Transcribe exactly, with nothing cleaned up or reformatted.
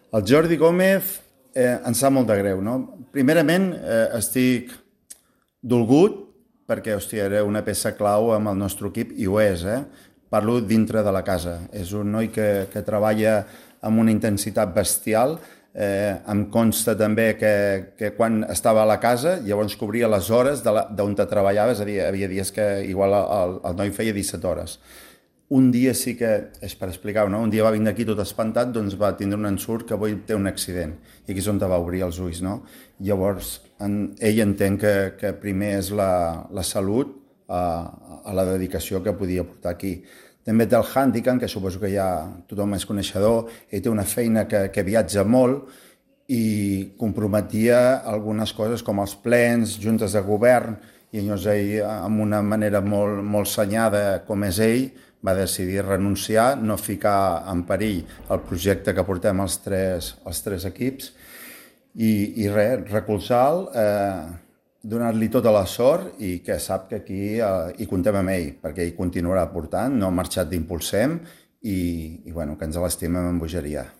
El Jordi Gómez eh, em sap molt de greu, no? Primerament, eh, estic dolgut perquè, hòstia, era una peça clau amb el nostre equip, i ho és, eh? Parlo dintre de la casa. És un noi que, que treballa amb una intensitat bestial. Eh, em consta també que, que quan estava a la casa, llavors cobria les hores d'on te treballava, és a dir, havia dies que igual el, el noi feia disset hores. Un dia sí que, és per explicar-ho, no? Un dia va vindre aquí tot espantat, doncs va tindre un ensurt que avui té un accident. I aquí és on te va obrir els ulls, no? Llavors, en, ell entén que, que primer és la, la salut a, a la dedicació que podia portar aquí. També té el handicap, que suposo que ja tothom és coneixedor, ell té una feina que, que viatja molt i comprometia algunes coses com els plens, juntes de govern, i llavors ell, amb una manera molt, molt senyada com és ell, va decidir renunciar, no ficar en perill el projecte que portem els tres, els tres equips, i, i res, recolzar-lo, eh, donar-li tota la sort i que sap que aquí eh, hi contem amb ell, perquè ell continuarà portant, no ha marxat d'Impulsem, i, i bueno, que ens l'estimem amb bogeria.